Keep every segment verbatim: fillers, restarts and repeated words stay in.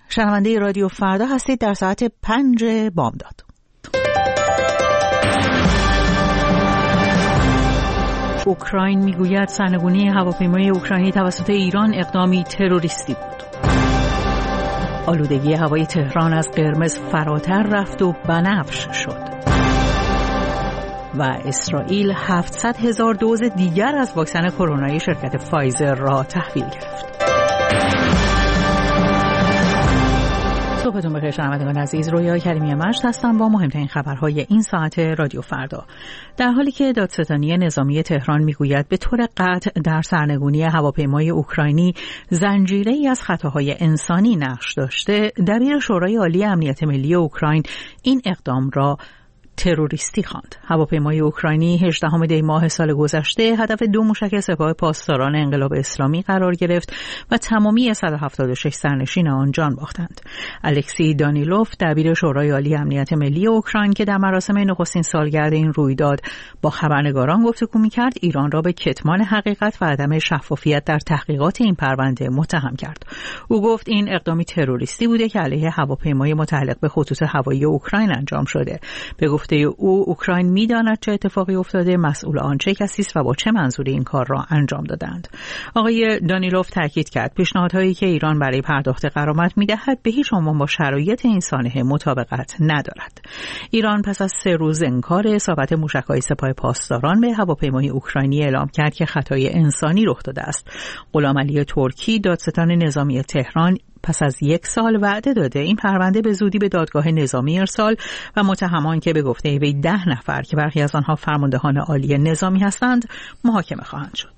شنونده رادیو فردا هستید در ساعت پنج بامداد. اوکراین میگوید سرنگونی هواپیمای اوکراینی توسط ایران اقدامی تروریستی بود. آلودگی هوای تهران از قرمز فراتر رفت و بنفش شد. و اسرائیل هفتصد هزار دوز دیگر از واکسن کرونایی شرکت فایزر را تحویل گرفت. صبحتون بخیر شنوندگان عزیز، رویا کریمی مشت هستم با مهمترین خبرهای این ساعت رادیو فردا. در حالی که دادستانی نظامی تهران میگوید به طور قطع در سرنگونی هواپیمای اوکراینی زنجیره‌ای از خطاهای انسانی نقش داشته، دبیر شورای عالی امنیت ملی اوکراین این اقدام را تروریستی خواند. هواپیمای اوکراینی هجدهم دی ماه سال گذشته هدف دو موشک سپاه پاسداران انقلاب اسلامی قرار گرفت و تمامی صد و هفتاد و شش سرنشین آن جان باختند. الکسی دانیلوف دبیر شورای عالی امنیت ملی اوکراین که در مراسم نخستین سالگرد این رویداد با خبرنگاران گفتگو می‌کرد، ایران را به کتمان حقیقت و عدم شفافیت در تحقیقات این پرونده متهم کرد. او گفت این اقدامی تروریستی بوده که علیه هواپیمای متعلق به خطوط هوایی اوکراین انجام شده. به گفته او اوکراین می‌داند چه اتفاقی افتاده، مسئول آن چه کسی است و با چه منظوری این کار را انجام دادند. آقای دانیلوف تاکید کرد پیشنهادهایی که ایران برای پرداخت غرامت می‌دهد به هیچ عنوان با شرایط این سانحه مطابقت ندارد. ایران پس از سه روز انکار اصابت موشک‌های سپاه پاسداران به هواپیمای اوکراینی اعلام کرد که خطای انسانی رخ داده است. غلامعلی ترکی دادستان نظامی تهران پس از یک سال وعده داده این پرونده به زودی به دادگاه نظامی ارسال و متهمان که به گفته وی ده نفر که برخی از آنها فرماندهان عالی نظامی هستند محاکمه خواهند شد.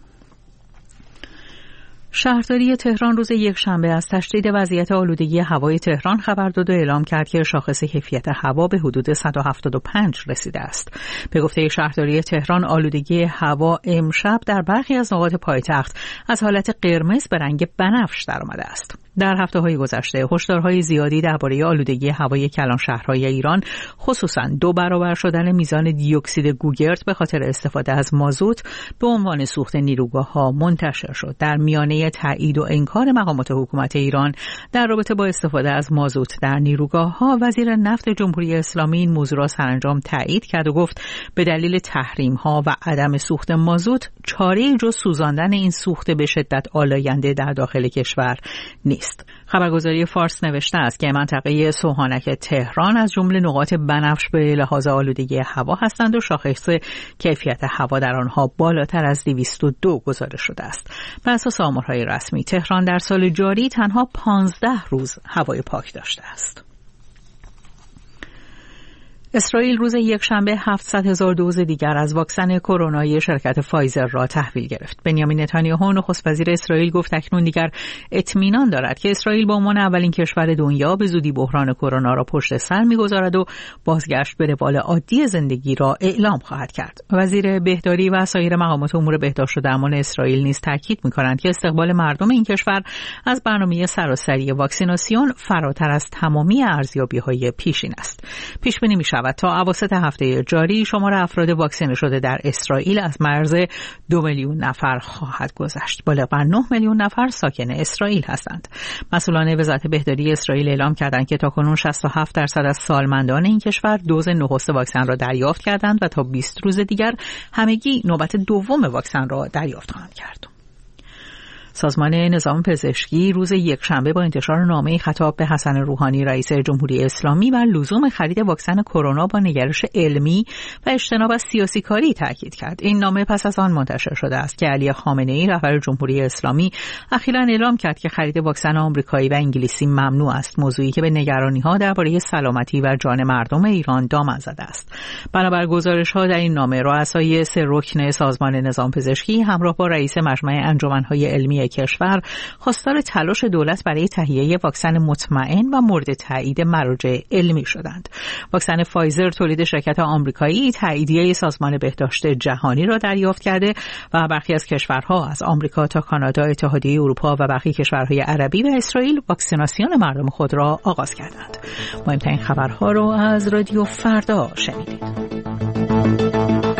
شهرداری تهران روز یکشنبه از تشدید وضعیت آلودگی هوای تهران خبر داد و اعلام کرد که شاخص کیفیت هوا به حدود صد و هفتاد و پنج رسیده است. به گفته شهرداری تهران آلودگی هوا امشب در برخی از نقاط پایتخت از حالت قرمز به رنگ بنفش درآمده است. در هفته‌های گذشته هشدارهای زیادی درباره آلودگی هوای کلان شهرهای ایران، خصوصاً دو برابر شدن میزان دی اکسید گوگرد به خاطر استفاده از مازوت به عنوان سوخت نیروگاه‌ها منتشر شد. در میانه تایید و انکار مقامات حکومت ایران در رابطه با استفاده از مازوت در نیروگاه‌ها، وزیر نفت جمهوری اسلامی این موضوع را سرانجام تایید کرد و گفت به دلیل تحریم‌ها و عدم سوخت مازوت چاره‌ای جز سوزاندن این سوخت به شدت آلاینده در داخل کشور نیست. خبرگزاری فارس نوشته است که منطقه سوهانک تهران از جمله نقاط بنفش به لحاظ آلودگی هوا هستند و شاخص کیفیت هوا در آنها بالاتر از دویست و دو گزارش شده است. بر اساس آمارهای رسمی تهران در سال جاری تنها پانزده روز هوای پاک داشته است. اسرائیل روز یکشنبه هفتصد هزار دوز دیگر از واکسن کرونایی شرکت فایزر را تحویل گرفت. بنیامین نتانیاهو نخست وزیر اسرائیل گفت اکنون دیگر اطمینان دارد که اسرائیل به عنوان اولین کشور دنیا به زودی بحران کرونا را پشت سر می‌گذارد و بازگشت به روال عادی زندگی را اعلام خواهد کرد. وزیر بهداری و سایر مقامات امور بهداشت و درمان اسرائیل نیز تاکید می‌کنند که استقبال مردم این کشور از برنامه سراسری واکسیناسیون فراتر از تمامی ارزیابی‌های پیشین است. پیش بینی می‌شود و تا اواسط هفته جاری شمار افراد واکسینه شده در اسرائیل از مرز دو میلیون نفر خواهد گذشت. بالغ بر نه میلیون نفر ساکن اسرائیل هستند. مسئولان وزارت بهداری اسرائیل اعلام کردند که تاکنون شصت و هفت درصد از سالمندان این کشور دوز نخست واکسن را دریافت کردند و تا بیست روز دیگر همگی نوبت دوم واکسن را دریافت خواهند کرد. سازمان نظام پزشکی روز یکشنبه با انتشار نامه‌ای خطاب به حسن روحانی رئیس جمهوری اسلامی بر لزوم خرید واکسن کرونا با نگرش علمی و اجتناب از سیاسی کاری تاکید کرد. این نامه پس از آن منتشر شده است که علی خامنه‌ای رهبر جمهوری اسلامی اخیراً اعلام کرد که خرید واکسن آمریکایی و انگلیسی ممنوع است، موضوعی که به نگرانی‌ها درباره سلامتی و جان مردم ایران دامن زده است. بنابر گزارش‌ها در این نامه رؤسای سه رکن سازمان نظام پزشکی همراه با رئیس مجمع انجمن‌های علمی کشور خواستار تلاش دولت برای تهیه واکسن مطمئن و مورد تایید مراجع علمی شدند. واکسن فایزر تولید شرکت آمریکایی تاییدیه سازمان بهداشت جهانی را دریافت کرده و برخی از کشورها از آمریکا تا کانادا، اتحادیه اروپا و برخی کشورهای عربی و اسرائیل واکسیناسیون مردم خود را آغاز کردند. مهمترین خبرها را از رادیو فردا شنیدید.